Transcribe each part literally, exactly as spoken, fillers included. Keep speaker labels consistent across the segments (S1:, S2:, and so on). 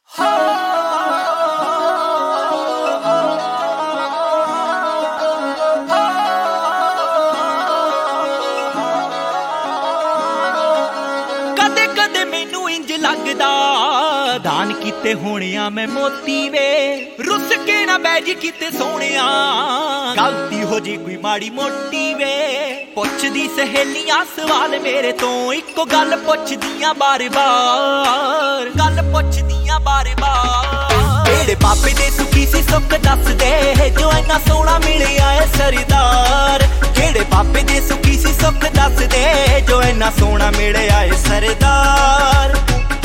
S1: कदे कदे मैनू इंज लगदा दान कीते होणिया मैं मोती वे रुस के ना बैज कीते सोहणिया गलती हो जी कोई माड़ी मोटी वे पुछदी सहेलियां सवाल मेरे तो इको गल पुछदियां बार बार गल पुछदियां बार बार तेरे पापे दे सुखी सी सुख दस दे जो इन्ना सोहना मिलिया है सरदार केड़े पापे दे सुखी सी सुख दस दे जो इन्ना सोहना मिलिया है सरदार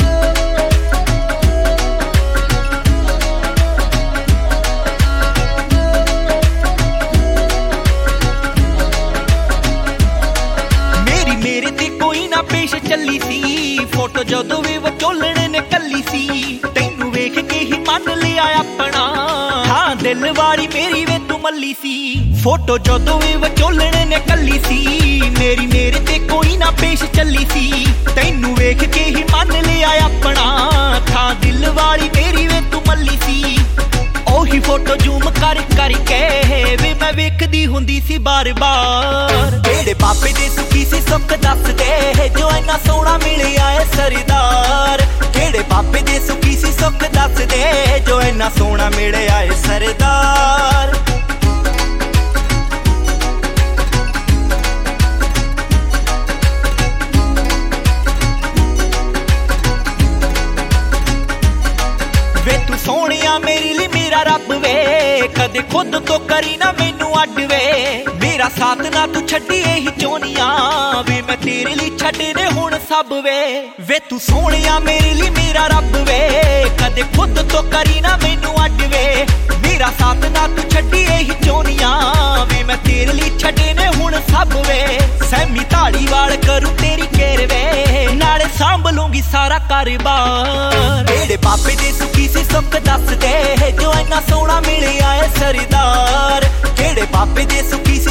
S1: पेश चली सी फोटो जदों वी विचोलणे ने कली सी तैनू वेख के ही मन लिया अपना हाँ दिल वाली मेरी वे तू मल्ली सी फोटो जदों वी विचोलणे ने कली सी मेरी मेरे ते कोई ना पेश चली सी तैनू वेख के ही मन लिया अपना हाँ दिल वाली मेरी वे तू मल्ली सी ओही फोटो जूम कर कर के वे मैं वेखदी हुंदी सी बार बार तेरे पापे दे सुखी सी सुख दस दे जो इन्ना सोहना मिलिया है सरदार केड़े पापे दे सुखी सी सुख दस दे जो इन्ना सोहना मिलिया है सरदार वे तू सोहणिया मेरे लिए मेरा रब वे कदे खुद तो करी ना मैनू अड वे मेरा साथ ना तू छड्डी यही चोनिया वे मैं तेरे लिए छड्डे ने हुण सब वे वे तू सोहणिया मेरे लिए मेरा रब वे कदे खुद तो करी ना मैनू अड वे मेरा साथ ना तू छड्डी यही चोनिया वे मैं तेरे लिए छड्डे ने हुण सब वे सहमी धाड़ी वाल करूं तेरी केर वे नाले सांभ लूंगी सारा कारोबार तेरे पापे दे सुखी सी सुख दस दे जो इन्ना सोहना मिलिया है सरदार केड़े पापे दे सुखी